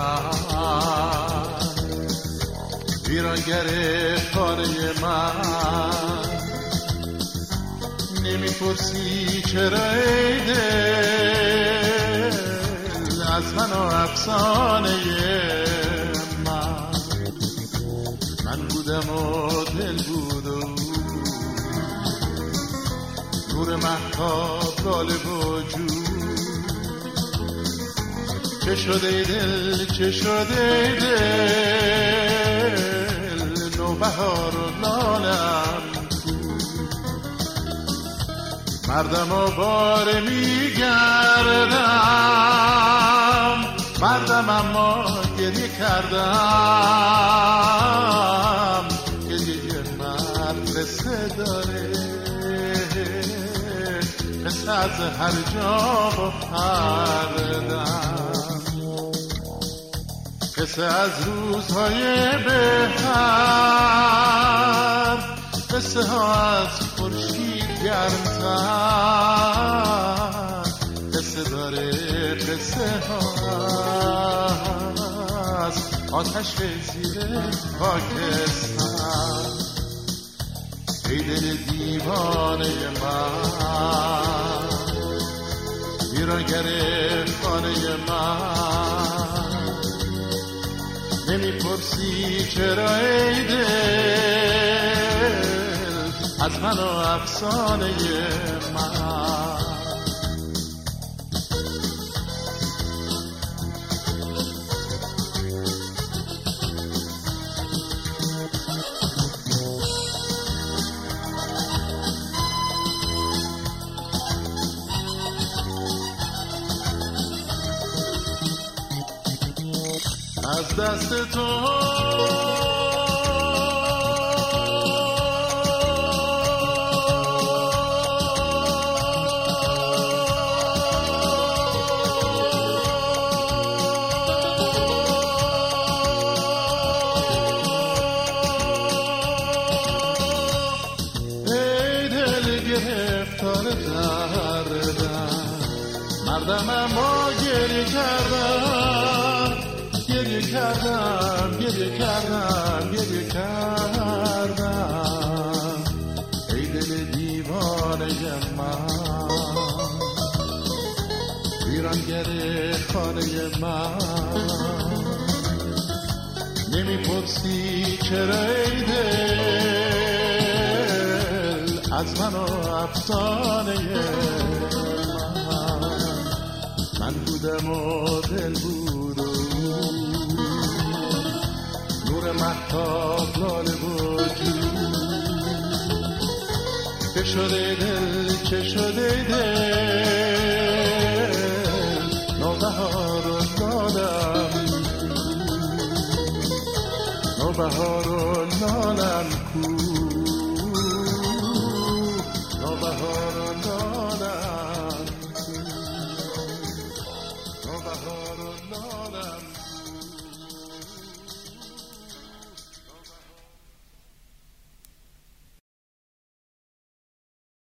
من، ویرانگر خانه من. نمیپرسی چرا ای دل از من و افسانه من بودم و دل بود و نور مهتاب غالب وجود. چه شده ای دل، چه شده ای دل، نوبهار و لالم مردم و باره میگردم، مردم اما گریه کردم. گریه مرد قصه داره، قصه از هر جا و پردم، قصه از روزهای بهتر، قصه ها از خورشید گرمتر. قصه داره، قصه ها از آتش زیر خاکستر. ای دل دیوانه من، ویرانگر خانه من. نمیپرسی چرا ای دل از من و افسانه من. از دست تو ای دل گرفتار دردم، مردم اما گریه کردم، گریه کردم، گریه کردم، گریه کردم. ای دل دیوانه من، ویرانگر خانه من. نمیپرسی چرا ای دل از من و افسانه من بودم و دل بود و نور مهتاب غالب وجود. چه شده دل، چه شده دل، نوبهار و لالم، نوبهار و لالم کو، نوبهار